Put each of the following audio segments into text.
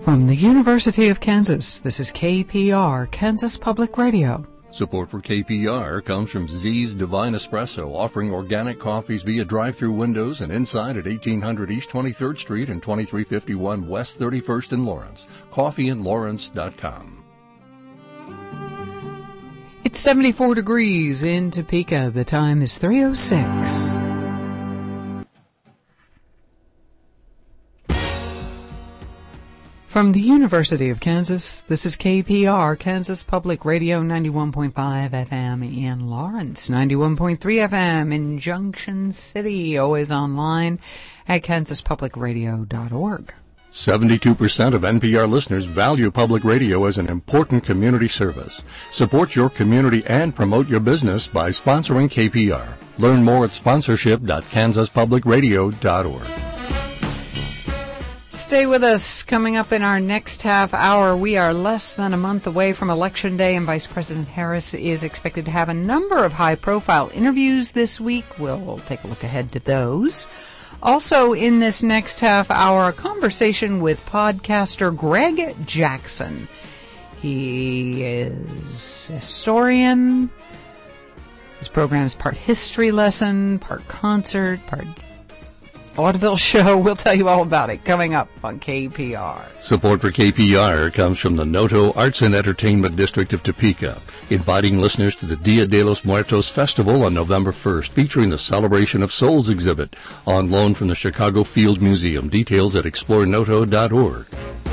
From the University of Kansas, this is KPR, Kansas Public Radio. Support for KPR comes from Z's Divine Espresso, offering organic coffees via drive-through windows and inside at 1800 East 23rd Street and 2351 West 31st in Lawrence. CoffeeInLawrence.com. It's 74 degrees in Topeka. The time is 3:06. From the University of Kansas, this is KPR, Kansas Public Radio, 91.5 FM in Lawrence, 91.3 FM in Junction City, always online at kansaspublicradio.org. 72% of NPR listeners value public radio as an important community service. Support your community and promote your business by sponsoring KPR. Learn more at sponsorship.kansaspublicradio.org. Stay with us. Coming up in our next half hour, we are less than a month away from Election Day, and Vice President Harris is expected to have a number of high-profile interviews this week. We'll take a look ahead to those. Also in this next half hour, a conversation with podcaster Greg Jackson. He is a historian. His program is part history lesson, part concert, part vaudeville show. We'll tell you all about it coming up on KPR. Support for KPR comes from the Noto Arts and Entertainment District of Topeka, inviting listeners to the Dia de los Muertos Festival on November 1st, featuring the Celebration of Souls exhibit on loan from the Chicago Field Museum. Details at explorenoto.org.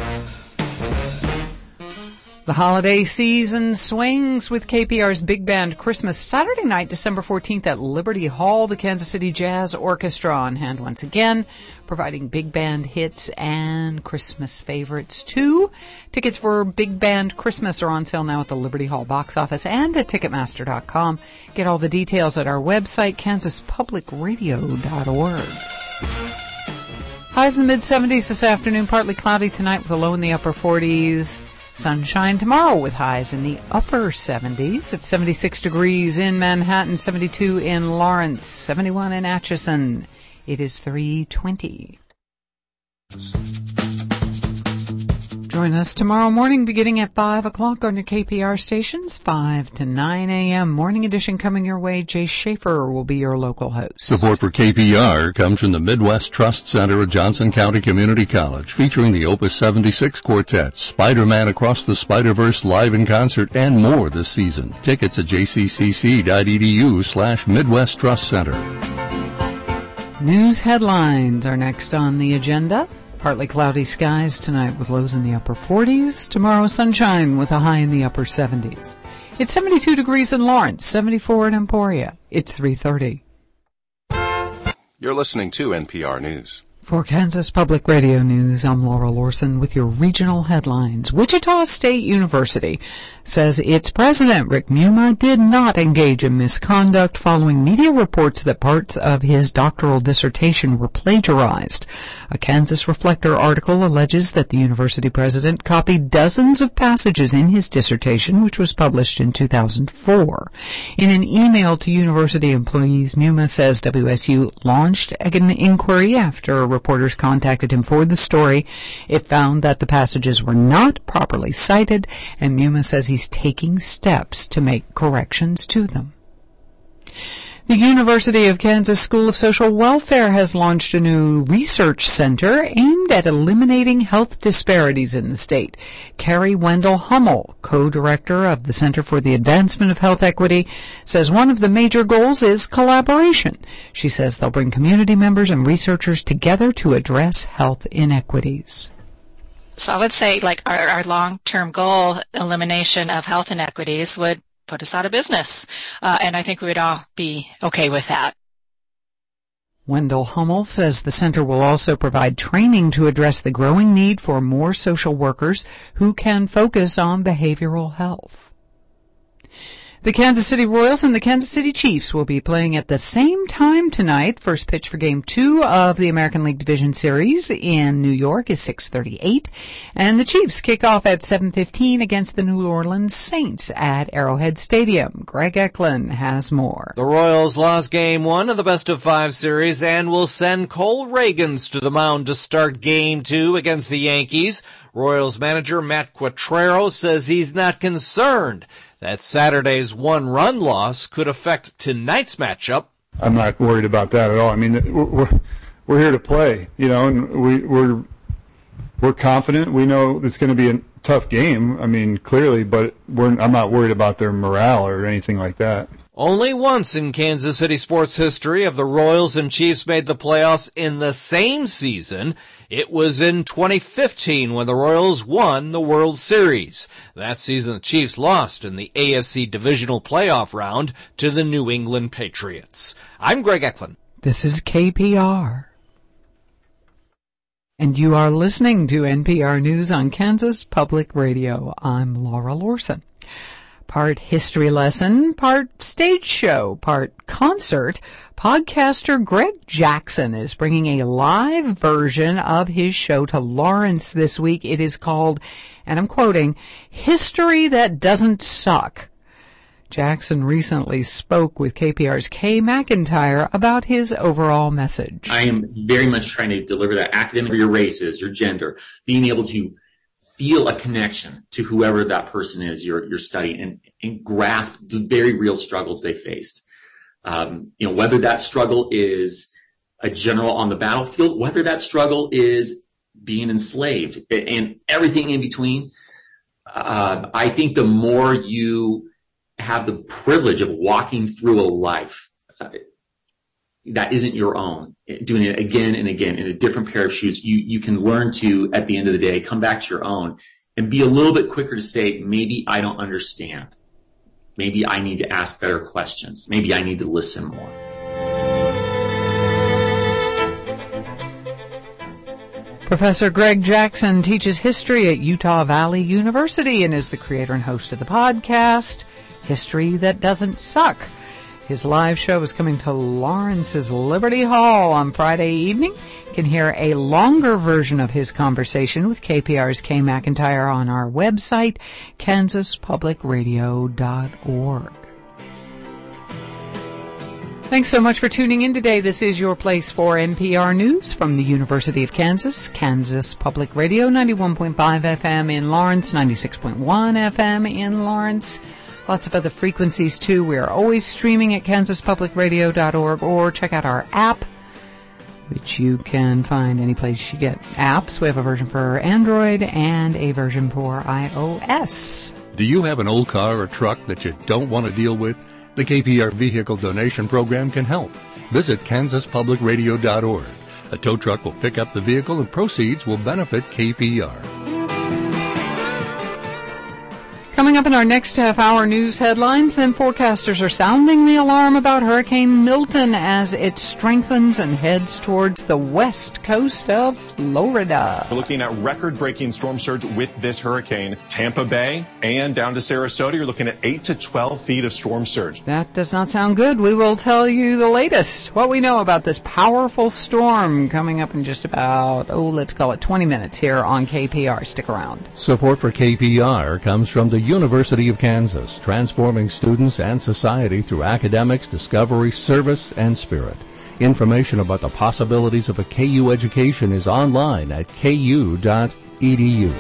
The holiday season swings with KPR's Big Band Christmas Saturday night, December 14th at Liberty Hall. The Kansas City Jazz Orchestra on hand once again, providing big band hits and Christmas favorites too. Tickets for Big Band Christmas are on sale now at the Liberty Hall box office and at Ticketmaster.com. Get all the details at our website, kansaspublicradio.org. Highs in the mid-70s this afternoon, partly cloudy tonight with a low in the upper 40s. Sunshine tomorrow with highs in the upper 70s. It's 76 degrees in Manhattan, 72 in Lawrence, 71 in Atchison. It is 3:20. Join us tomorrow morning beginning at 5 o'clock on your KPR stations, 5 to 9 a.m. Morning edition coming your way. Jay Schaefer will be your local host. Support for KPR comes from the Midwest Trust Center at Johnson County Community College, featuring the Opus 76 Quartet, Spider-Man Across the Spider-Verse live in concert, and more this season. Tickets at jccc.edu/Midwest Trust Center. News headlines are next on the agenda. Partly cloudy skies tonight with lows in the upper 40s. Tomorrow, sunshine with a high in the upper 70s. It's 72 degrees in Lawrence, 74 in Emporia. It's 3:30. You're listening to NPR News. For Kansas Public Radio News, I'm Laura Lorson with your regional headlines. Wichita State University says its president, Rick Muma, did not engage in misconduct following media reports that parts of his doctoral dissertation were plagiarized. A Kansas Reflector article alleges that the university president copied dozens of passages in his dissertation, which was published in 2004. In an email to university employees, Muma says WSU launched an inquiry after reporters contacted him for the story. It found that the passages were not properly cited, and Muma says he's taking steps to make corrections to them. The University of Kansas School of Social Welfare has launched a new research center aimed at eliminating health disparities in the state. Carrie Wendell Hummel, co-director of the Center for the Advancement of Health Equity, says one of the major goals is collaboration. She says they'll bring community members and researchers together to address health inequities. So I would say, like, our long-term goal, elimination of health inequities, would put us out of business. And I think we would all be okay with that. Wendell Hummel says the center will also provide training to address the growing need for more social workers who can focus on behavioral health. The Kansas City Royals and the Kansas City Chiefs will be playing at the same time tonight. First pitch for Game 2 of the American League Division Series in New York is 6:38, and the Chiefs kick off at 7:15 against the New Orleans Saints at Arrowhead Stadium. Greg Eklund has more. The Royals lost Game 1 of the best-of-5 series and will send Cole Ragans to the mound to start Game 2 against the Yankees. Royals manager Matt Quatraro says he's not concerned that Saturday's one-run loss could affect tonight's matchup. I'm not worried about that at all. I mean, we're here to play, and we're confident. We know it's going to be a tough game. I mean, clearly, but I'm not worried about their morale or anything like that. Only once in Kansas City sports history have the Royals and Chiefs made the playoffs in the same season. It was in 2015 when the Royals won the World Series. That season, the Chiefs lost in the AFC divisional playoff round to the New England Patriots. I'm Greg Eklund. This is KPR. And you are listening to NPR News on Kansas Public Radio. I'm Laura Lorson. Part history lesson, part stage show, part concert, podcaster Greg Jackson is bringing a live version of his show to Lawrence this week. It is called, and I'm quoting, History That Doesn't Suck. Jackson recently spoke with KPR's Kay McIntyre about his overall message. I am very much trying to deliver that academic, your races, your gender, being able to feel a connection to whoever that person is you're studying and grasp the very real struggles they faced. Whether that struggle is a general on the battlefield, whether that struggle is being enslaved and everything in between. I think the more you have the privilege of walking through a life that isn't your own, doing it again and again in a different pair of shoes, you can learn to, at the end of the day, come back to your own and be a little bit quicker to say, maybe I don't understand. Maybe I need to ask better questions. Maybe I need to listen more. Professor Greg Jackson teaches history at Utah Valley University and is the creator and host of the podcast, History That Doesn't Suck. His live show is coming to Lawrence's Liberty Hall on Friday evening. You can hear a longer version of his conversation with KPR's Kay McIntyre on our website, kansaspublicradio.org. Thanks so much for tuning in today. This is your place for NPR News from the University of Kansas, Kansas Public Radio, 91.5 FM in Lawrence, 96.1 FM in Lawrence. Lots of other frequencies, too. We are always streaming at kansaspublicradio.org, or check out our app, which you can find any place you get apps. We have a version for Android and a version for iOS. Do you have an old car or truck that you don't want to deal with? The KPR Vehicle Donation Program can help. Visit kansaspublicradio.org. A tow truck will pick up the vehicle and proceeds will benefit KPR. Coming up in our next half-hour news headlines, then forecasters are sounding the alarm about Hurricane Milton as it strengthens and heads towards the west coast of Florida. We're looking at record-breaking storm surge with this hurricane. Tampa Bay and down to Sarasota, you're looking at 8 to 12 feet of storm surge. That does not sound good. We will tell you the latest, what we know about this powerful storm coming up in just about, let's call it 20 minutes here on KPR. Stick around. Support for KPR comes from the University of Kansas, transforming students and society through academics, discovery, service, and spirit. Information about the possibilities of a KU education is online at ku.edu.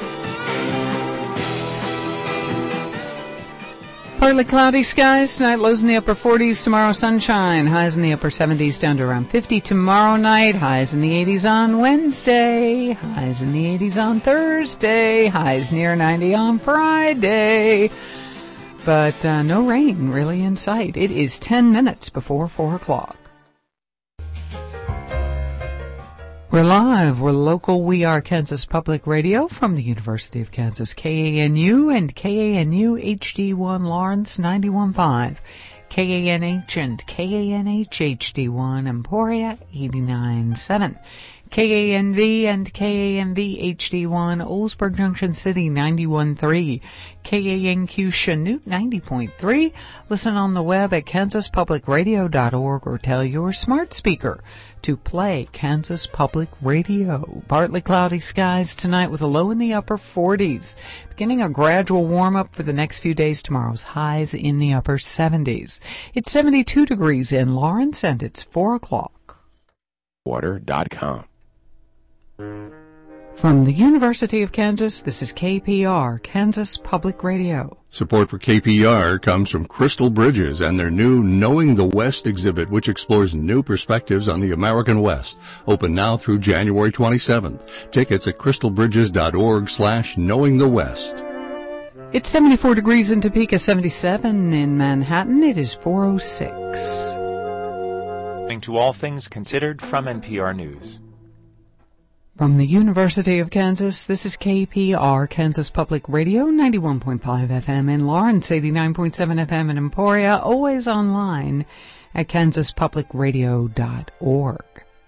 Partly cloudy skies tonight, lows in the upper 40s. Tomorrow, sunshine, highs in the upper 70s down to around 50 tomorrow night. Highs in the 80s on Wednesday. Highs in the 80s on Thursday. Highs near 90 on Friday. But no rain really in sight. It is 10 minutes before 4 o'clock. We're live, we're local, we are Kansas Public Radio from the University of Kansas, KANU and KANU HD1 Lawrence 91.5, KANH and KANH HD1 Emporia 89.7, KANV and KANV HD1 Oldsburg Junction City 91.3, KANQ Chanute 90.3. Listen on the web at kansaspublicradio.org or tell your smart speaker to play Kansas Public Radio. Partly cloudy skies tonight with a low in the upper 40s. Beginning a gradual warm-up for the next few days. Tomorrow's highs in the upper 70s. It's 72 degrees in Lawrence, and it's 4 o'clock. Water.com. From the University of Kansas, this is KPR, Kansas Public Radio. Support for KPR comes from Crystal Bridges and their new Knowing the West exhibit, which explores new perspectives on the American West. Open now through January 27th. Tickets at crystalbridges.org/knowingthewest. It's 74 degrees in Topeka, 77 in Manhattan. It is 4:06. To All Things Considered from NPR News. From the University of Kansas, this is KPR, Kansas Public Radio, 91.5 FM in Lawrence, 89.7 FM in Emporia, always online at kansaspublicradio.org.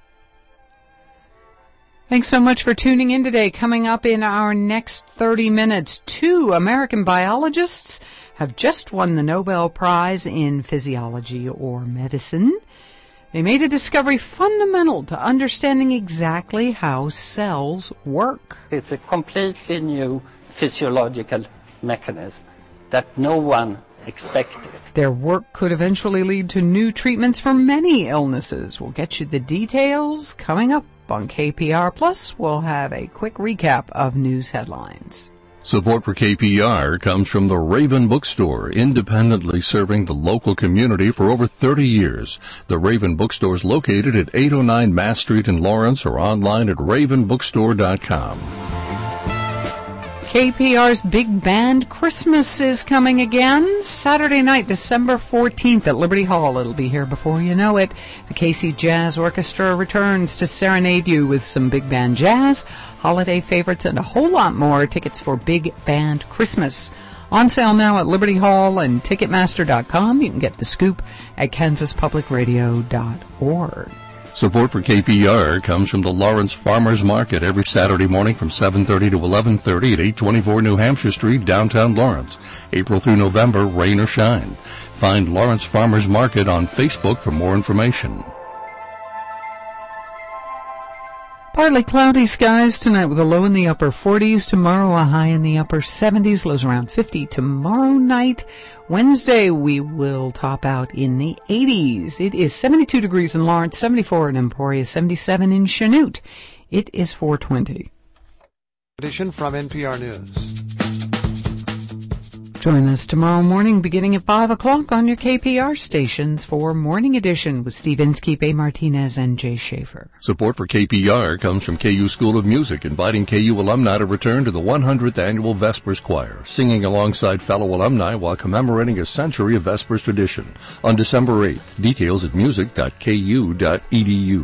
Thanks so much for tuning in today. Coming up in our next 30 minutes, 2 American biologists have just won the Nobel Prize in Physiology or Medicine. They made a discovery fundamental to understanding exactly how cells work. It's a completely new physiological mechanism that no one expected. Their work could eventually lead to new treatments for many illnesses. We'll get you the details coming up on KPR. Plus, we'll have a quick recap of news headlines. Support for KPR comes from the Raven Bookstore, independently serving the local community for over 30 years. The Raven Bookstore is located at 809 Mass Street in Lawrence or online at ravenbookstore.com. KPR's Big Band Christmas is coming again. Saturday night, December 14th at Liberty Hall. It'll be here before you know it. The KC Jazz Orchestra returns to serenade you with some big band jazz, holiday favorites, and a whole lot more. Tickets for Big Band Christmas on sale now at Liberty Hall and Ticketmaster.com. You can get the scoop at kansaspublicradio.org. Support for KPR comes from the Lawrence Farmers Market every Saturday morning from 7:30 to 11:30 at 824 New Hampshire Street, downtown Lawrence. April through November, rain or shine. Find Lawrence Farmers Market on Facebook for more information. Partly cloudy skies tonight with a low in the upper 40s. Tomorrow a high in the upper 70s. Lows around 50 tomorrow night. Wednesday we will top out in the 80s. It is 72 degrees in Lawrence, 74 in Emporia, 77 in Chanute. It is 4:20. Edition from NPR News. Join us tomorrow morning beginning at 5 o'clock on your KPR stations for Morning Edition with Steve Inskeep, A. Martinez, and Jay Schaefer. Support for KPR comes from KU School of Music, inviting KU alumni to return to the 100th Annual Vespers Choir, singing alongside fellow alumni while commemorating a century of Vespers tradition on December 8th. Details at music.ku.edu.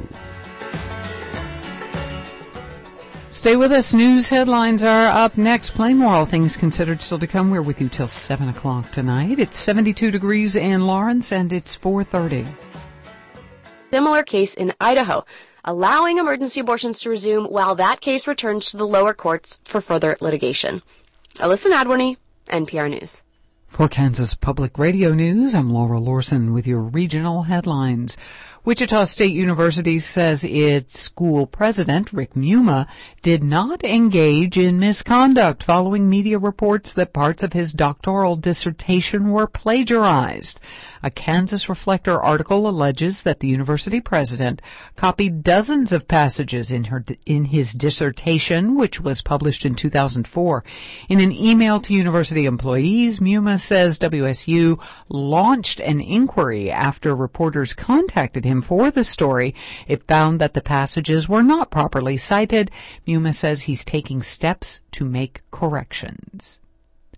Stay with us. News headlines are up next. Playing more All Things Considered still to come. We're with you till 7 o'clock tonight. It's 72 degrees in Lawrence, and it's 4:30. Similar case in Idaho, allowing emergency abortions to resume while that case returns to the lower courts for further litigation. Alyssa Nadworny, NPR News. For Kansas Public Radio News, I'm Laura Lorson with your regional headlines. Wichita State University says its school president, Rick Muma, did not engage in misconduct following media reports that parts of his doctoral dissertation were plagiarized. A Kansas Reflector article alleges that the university president copied dozens of passages in his dissertation, which was published in 2004. In an email to university employees, Muma says WSU launched an inquiry after reporters contacted him for the story. It found that the passages were not properly cited. Muma says he's taking steps to make corrections.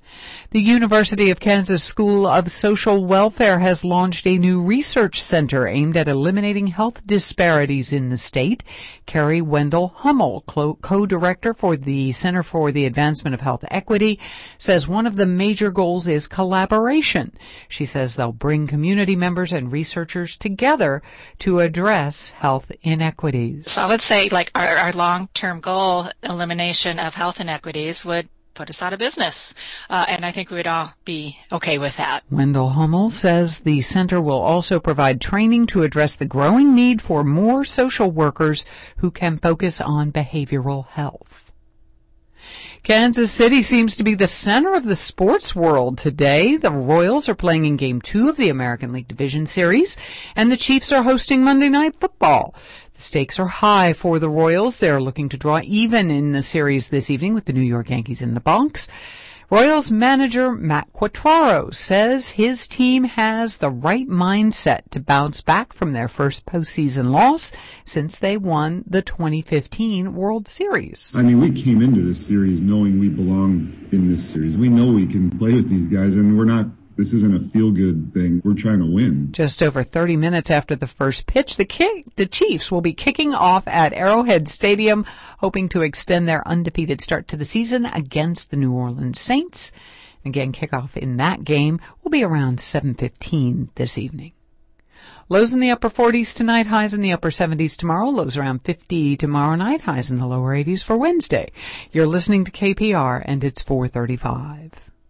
The University of Kansas School of Social Welfare has launched a new research center aimed at eliminating health disparities in the state. Carrie Wendell Hummel, co-director for the Center for the Advancement of Health Equity, says one of the major goals is collaboration. She says they'll bring community members and researchers together to address health inequities. So I would say our long-term goal, elimination of health inequities, would put us out of business. And I think we would all be okay with that. Wendell Hummel says the center will also provide training to address the growing need for more social workers who can focus on behavioral health. Kansas City seems to be the center of the sports world today. The Royals are playing in Game 2 of the American League Division Series, and the Chiefs are hosting Monday Night Football. The stakes are high for the Royals. They're looking to draw even in the series this evening with the New York Yankees in the Bronx. Royals manager Matt Quatraro says his team has the right mindset to bounce back from their first postseason loss since they won the 2015 World Series. I mean, we came into this series knowing we belonged in this series. We know we can play with these guys, and this isn't a feel-good thing. We're trying to win. Just over 30 minutes after the first pitch, the Chiefs will be kicking off at Arrowhead Stadium, hoping to extend their undefeated start to the season against the New Orleans Saints. Again, kickoff in that game will be around 7:15 this evening. Lows in the upper 40s tonight, highs in the upper 70s tomorrow, lows around 50 tomorrow night, highs in the lower 80s for Wednesday. You're listening to KPR, and it's 4:35.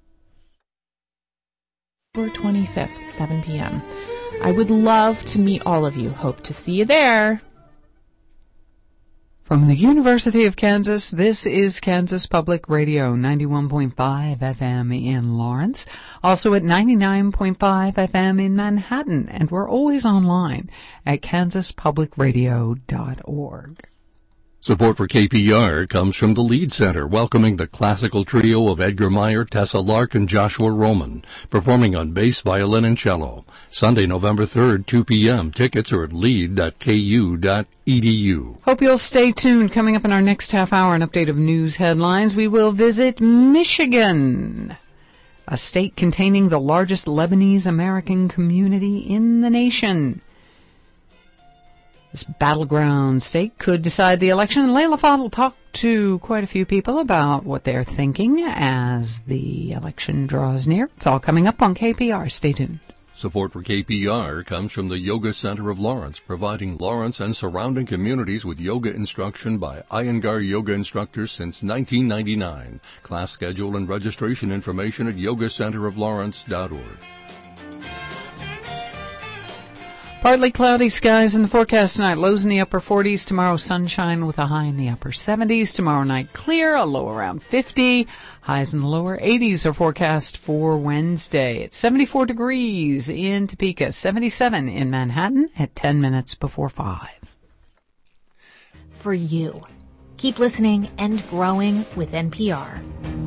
October 25th, 7 p.m. I would love to meet all of you. Hope to see you there. From the University of Kansas, this is Kansas Public Radio, 91.5 FM in Lawrence, also at 99.5 FM in Manhattan, and we're always online at kansaspublicradio.org. Support for KPR comes from the Lead Center, welcoming the classical trio of Edgar Meyer, Tessa Lark, and Joshua Roman, performing on bass, violin, and cello. Sunday, November 3rd, 2 p.m. Tickets are at lead.ku.edu. Hope you'll stay tuned. Coming up in our next half hour, an update of news headlines. We will visit Michigan, a state containing the largest Lebanese American community in the nation. This battleground state could decide the election. Layla Fahd will talk to quite a few people about what they're thinking as the election draws near. It's all coming up on KPR. Stay tuned. Support for KPR comes from the Yoga Center of Lawrence, providing Lawrence and surrounding communities with yoga instruction by Iyengar yoga instructors since 1999. Class schedule and registration information at yogacenteroflawrence.org. Partly cloudy skies in the forecast tonight. Lows in the upper 40s. Tomorrow, sunshine with a high in the upper 70s. Tomorrow night, clear, a low around 50. Highs in the lower 80s are forecast for Wednesday. It's 74 degrees in Topeka, 77 in Manhattan at 10 minutes before 5. For you. Keep listening and growing with NPR.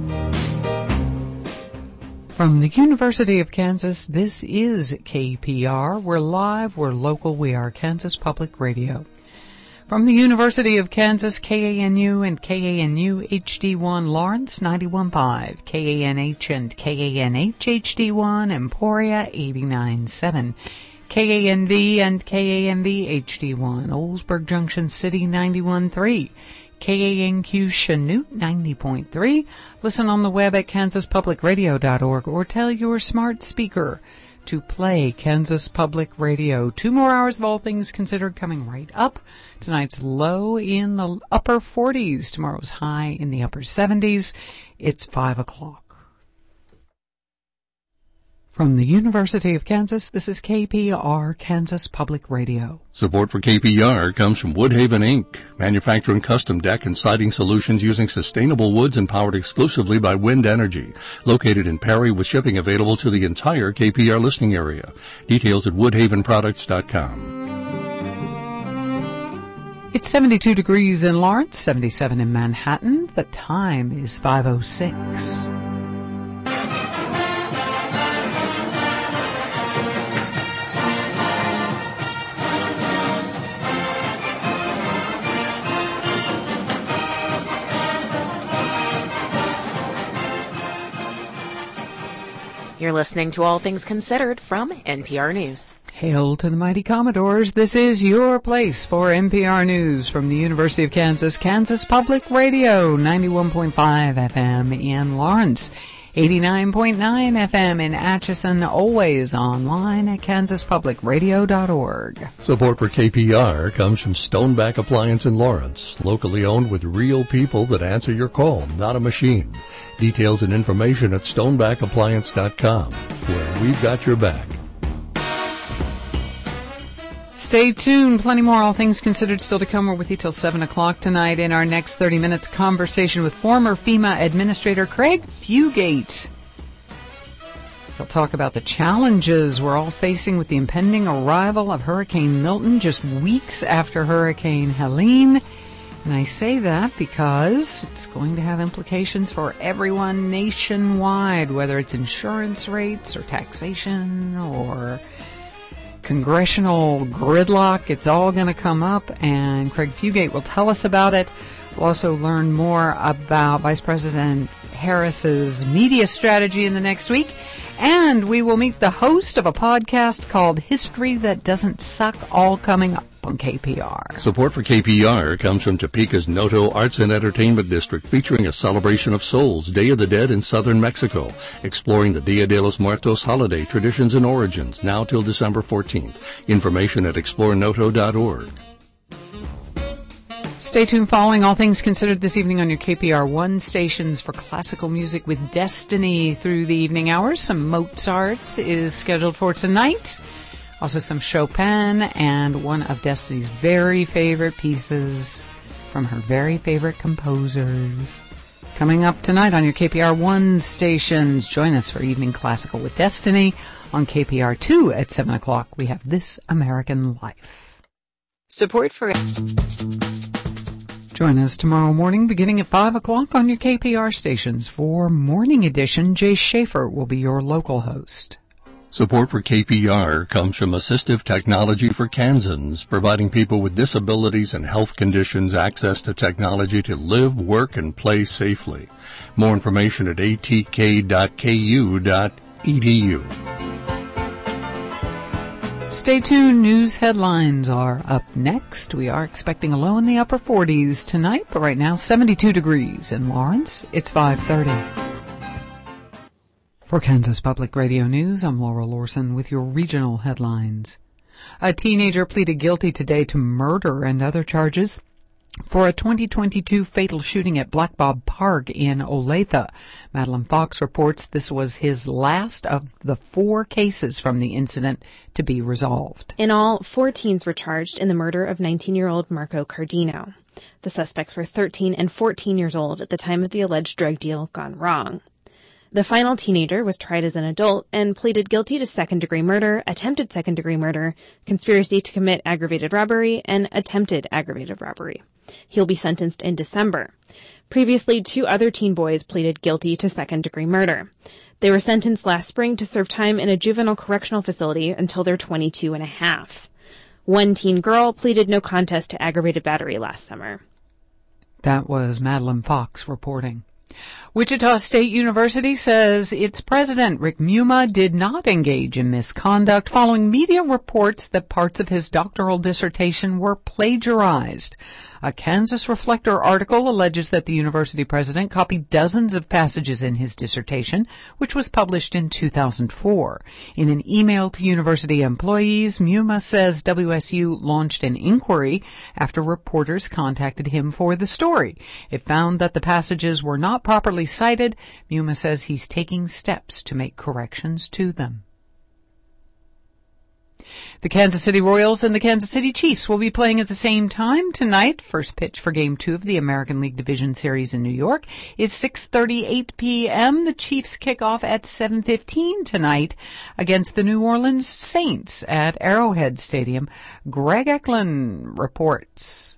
From the University of Kansas, this is KPR. We're live, we're local, we are Kansas Public Radio. From the University of Kansas, KANU and KANU HD1 Lawrence 91.5, KANH and KANH HD1 Emporia 89.7, KANV and KANV HD1 Oldsburg Junction City 91.3, KANQ Chanute 90.3. Listen on the web at kansaspublicradio.org or tell your smart speaker to play Kansas Public Radio. 2 more hours of all things considered coming right up. Tonight's low in the upper 40s. Tomorrow's high in the upper 70s. It's 5 o'clock. From the University of Kansas, this is KPR, Kansas Public Radio. Support for KPR comes from Woodhaven, Inc., manufacturing custom deck and siding solutions using sustainable woods and powered exclusively by wind energy. Located in Perry with shipping available to the entire KPR listening area. Details at woodhavenproducts.com. It's 72 degrees in Lawrence, 77 in Manhattan. The time is 5:06. You're listening to All Things Considered from NPR News. Hail to the mighty Commodores. This is your place for NPR News from the University of Kansas, Kansas Public Radio, 91.5 FM in Lawrence, 89.9 FM in Atchison, always online at kansaspublicradio.org. Support for KPR comes from Stoneback Appliance in Lawrence, locally owned with real people that answer your call, not a machine. Details and information at stonebackappliance.com, where we've got your back. Stay tuned. Plenty more All Things Considered still to come. We're with you till 7 o'clock tonight. In our next 30 minutes, conversation with former FEMA Administrator Craig Fugate. He'll talk about the challenges we're all facing with the impending arrival of Hurricane Milton just weeks after Hurricane Helene. And I say that because it's going to have implications for everyone nationwide, whether it's insurance rates or taxation or congressional gridlock. It's all going to come up, and Craig Fugate will tell us about it. We'll also learn more about Vice President Harris's media strategy in the next week, and we will meet the host of a podcast called History That Doesn't Suck, all coming up on KPR. Support for KPR comes from Topeka's Noto Arts and Entertainment District, featuring a celebration of souls, Day of the Dead in southern Mexico, exploring the Dia de los Muertos holiday traditions and origins, now till December 14th. Information at explorenoto.org. Stay tuned following All Things Considered this evening on your KPR1 stations for classical music with Destiny through the evening hours. Some Mozart is scheduled for tonight. Also some Chopin and one of Destiny's very favorite pieces from her very favorite composers. Coming up tonight on your KPR1 stations, join us for Evening Classical with Destiny. On KPR2 at 7 o'clock, we have This American Life. Support for... Join us tomorrow morning beginning at 5 o'clock on your KPR stations for Morning Edition. Jay Schaefer will be your local host. Support for KPR comes from Assistive Technology for Kansans, providing people with disabilities and health conditions access to technology to live, work, and play safely. More information at atk.ku.edu. Stay tuned. News headlines are up next. We are expecting a low in the upper 40s tonight, but right now 72 degrees in Lawrence. It's 5:30. For Kansas Public Radio News, I'm Laura Lorson with your regional headlines. A teenager pleaded guilty today to murder and other charges for a 2022 fatal shooting at Black Bob Park in Olathe. Madeline Fox reports this was his last of the 4 cases from the incident to be resolved. In all, 4 teens were charged in the murder of 19-year-old Marco Cardino. The suspects were 13 and 14 years old at the time of the alleged drug deal gone wrong. The final teenager was tried as an adult and pleaded guilty to second-degree murder, attempted second-degree murder, conspiracy to commit aggravated robbery, and attempted aggravated robbery. He'll be sentenced in December. Previously, 2 other teen boys pleaded guilty to second-degree murder. They were sentenced last spring to serve time in a juvenile correctional facility until they're 22 and a half. 1 teen girl pleaded no contest to aggravated battery last summer. That was Madeline Fox reporting. Wichita State University says its president, Rick Muma, did not engage in misconduct following media reports that parts of his doctoral dissertation were plagiarized. A Kansas Reflector article alleges that the university president copied dozens of passages in his dissertation, which was published in 2004. In an email to university employees, Muma says WSU launched an inquiry after reporters contacted him for the story. It found that the passages were not properly cited. Muma says he's taking steps to make corrections to them. The Kansas City Royals and the Kansas City Chiefs will be playing at the same time tonight. First pitch for Game 2 of the American League Division Series in New York is 6:38 p.m. The Chiefs kick off at 7:15 tonight against the New Orleans Saints at Arrowhead Stadium. Greg Eklund reports.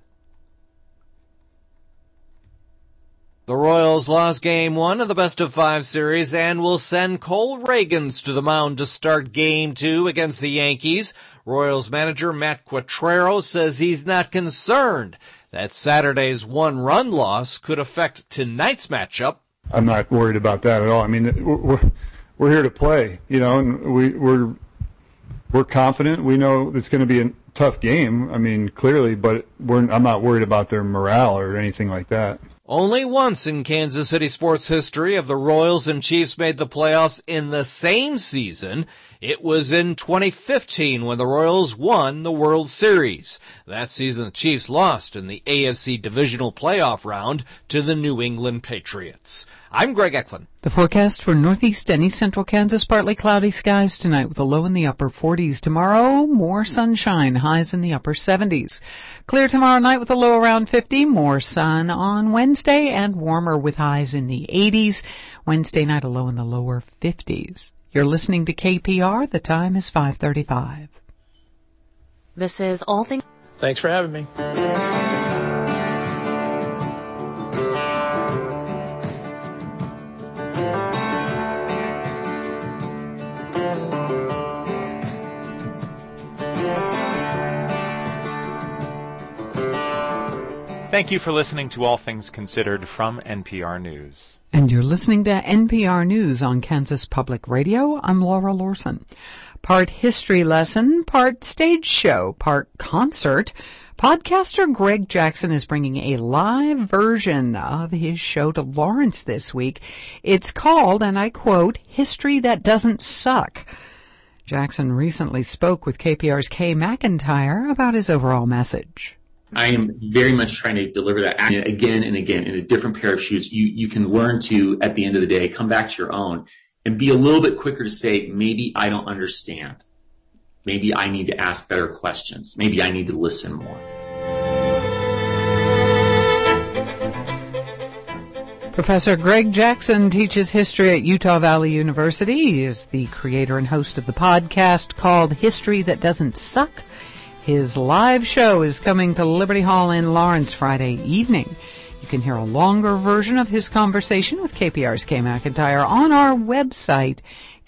The Royals lost Game 1 of the best-of-5 series and will send Cole Ragans to the mound to start Game 2 against the Yankees. Royals manager Matt Quatrero says he's not concerned that Saturday's 1-run loss could affect tonight's matchup. I'm not worried about that at all. I mean, we're here to play, and we're confident. We know it's going to be a tough game. I mean, clearly, but I'm not worried about their morale or anything like that. Only once in Kansas City sports history have the Royals and Chiefs made the playoffs in the same season. It was in 2015 when the Royals won the World Series. That season, the Chiefs lost in the AFC divisional playoff round to the New England Patriots. I'm Greg Eklund. The forecast for northeast and east central Kansas, partly cloudy skies tonight with a low in the upper 40s. Tomorrow, more sunshine, highs in the upper 70s. Clear tomorrow night with a low around 50, more sun on Wednesday, and warmer with highs in the 80s. Wednesday night, a low in the lower 50s. You're listening to KPR. The time is 5:35. This is All Things. Thanks for having me. Thank you for listening to All Things Considered from NPR News. And you're listening to NPR News on Kansas Public Radio. I'm Laura Lorson. Part history lesson, part stage show, part concert. Podcaster Greg Jackson is bringing a live version of his show to Lawrence this week. It's called, and I quote, History That Doesn't Suck. Jackson recently spoke with KPR's Kay McIntyre about his overall message. I am very much trying to deliver that again and again in a different pair of shoes. You can learn to, at the end of the day, come back to your own and be a little bit quicker to say, maybe I don't understand. Maybe I need to ask better questions. Maybe I need to listen more. Professor Greg Jackson teaches history at Utah Valley University. He is the creator and host of the podcast called History That Doesn't Suck. His live show is coming to Liberty Hall in Lawrence Friday evening. You can hear a longer version of his conversation with KPR's Kay McIntyre on our website,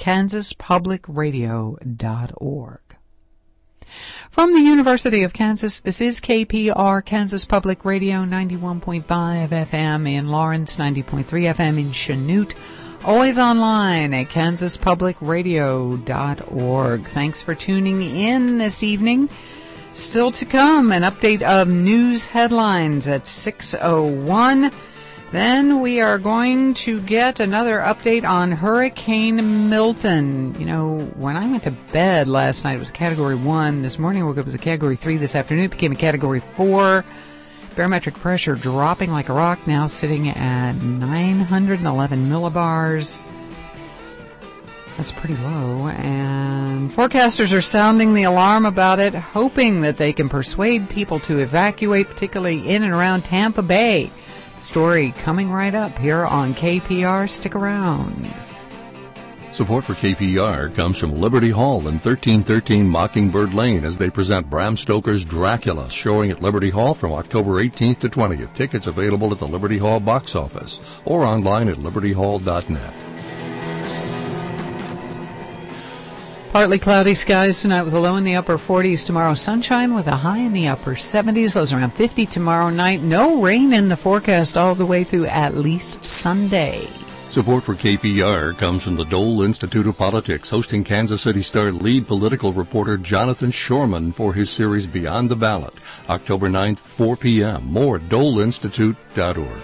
kansaspublicradio.org. From the University of Kansas, this is KPR, Kansas Public Radio, 91.5 FM in Lawrence, 90.3 FM in Chanute. Always online at kansaspublicradio.org. Thanks for tuning in this evening. Still to come, an update of news headlines at 6:01. Then we are going to get another update on Hurricane Milton. You know, when I went to bed last night, it was Category 1. This morning I woke up as a Category 3. This afternoon it became a Category 4. Barometric pressure dropping like a rock, now sitting at 911 millibars. That's pretty low, and forecasters are sounding the alarm about it, hoping that they can persuade people to evacuate, particularly in and around Tampa Bay. Story coming right up here on KPR. Stick around. Support for KPR comes from Liberty Hall and 1313 Mockingbird Lane as they present Bram Stoker's Dracula, showing at Liberty Hall from October 18th to 20th. Tickets available at the Liberty Hall box office or online at libertyhall.net. Partly cloudy skies tonight with a low in the upper 40s. Tomorrow, sunshine with a high in the upper 70s. Lows around 50 tomorrow night. No rain in the forecast all the way through at least Sunday. Support for KPR comes from the Dole Institute of Politics, hosting Kansas City Star lead political reporter Jonathan Shorman for his series Beyond the Ballot, October 9th, 4 p.m. More at doleinstitute.org.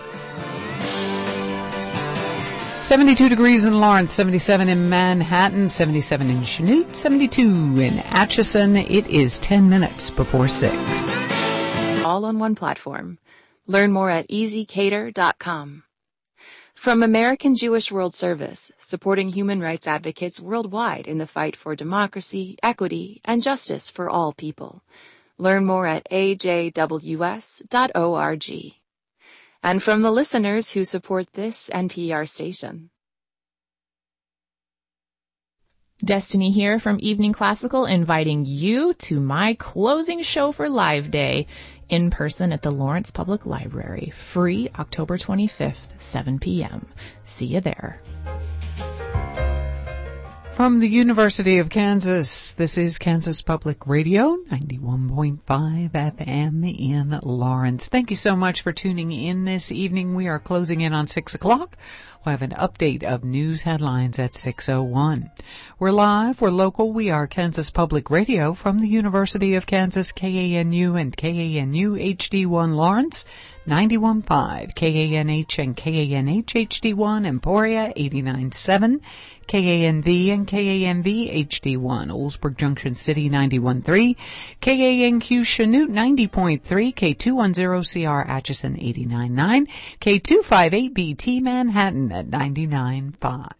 72 degrees in Lawrence, 77 in Manhattan, 77 in Chanute, 72 in Atchison. It is 10 minutes before 6. All on one platform. Learn more at easycater.com. From American Jewish World Service, supporting human rights advocates worldwide in the fight for democracy, equity, and justice for all people. Learn more at ajws.org. And from the listeners who support this NPR station. Destiny here from Evening Classical, inviting you to my closing show for Live Day in person at the Lawrence Public Library. Free October 25th, 7 p.m. See you there. from the University of Kansas. This is Kansas Public Radio, 91.5 FM in Lawrence. Thank you so much for tuning in this evening. We are closing in on 6 o'clock. We'll have an update of news headlines at 6:01. We're live, we're local, we are Kansas Public Radio from the University of Kansas, KANU and KANU HD1 Lawrence, 91.5, KANH and KANH HD1 Emporia, 89.7, KANV and KANV HD1 Oldsburg Junction City, 91.3, KANQ Chanute 90.3, K210CR Atchison 89.9, K258BT Manhattan at 99.5.